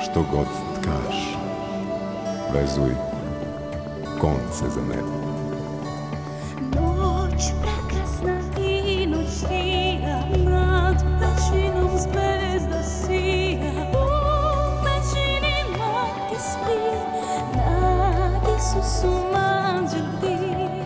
što god tkaš, vezuj konce za nebo. Noć prekrasna i noć sija, nad pećinom zvezda sija. U pećini mati spi, nad Isusom anđel bdi.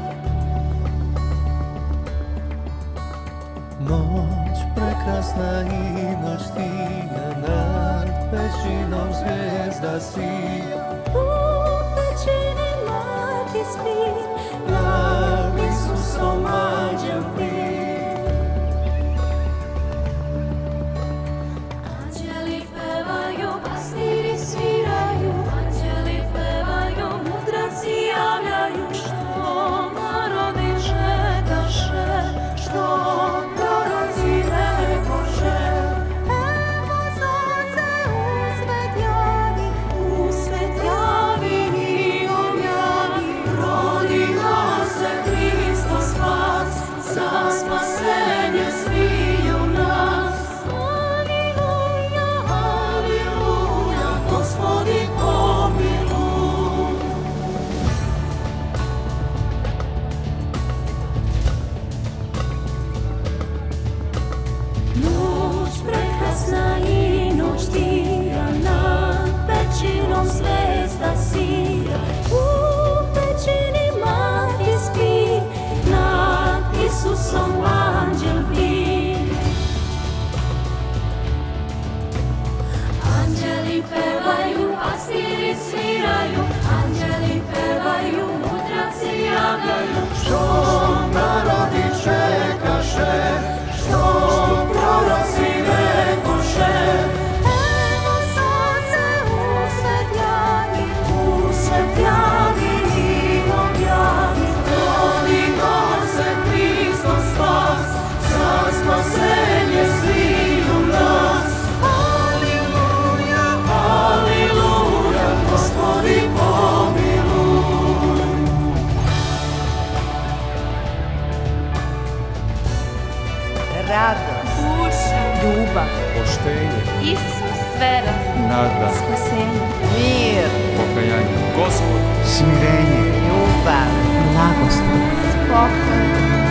Noć prekrasna i noć tija, nad pećinom zvijezda sija. U pećini mati spi, Nad Isusom anđel bdi. anđeli pevaju, pastiri sviraju, anđeli pevaju, mudraci javljaju, što narodi čekaše, što proroci rekoše. Evo sunce u svet javi i objavi, rodila se Hristos spas, za spasenje sviju nas. Aleluja, aleluja, Gospodi pomiluj. Noć prekrasna i noć tija, nad pećinom zvezda sija. U pećini mati spi, nad Isusom anđel bdi. Anđeli pevaju, pastiri sviraju, anđeli pevaju, mudraci javljaju, Što narodi čekaše, što proroci rekoše. evo sunce u svet javi i objavi, Rodila se Hristos spas, za spasenje sviju nas. Aleluja, aleluja, Gospodi pomiluj. Radost, duša, ljubav, poštenje, Isus, vera, nada, spasenje. mir, pokajanje. Gospod, Smirenje, ljubav, blagoslov, Spokoj,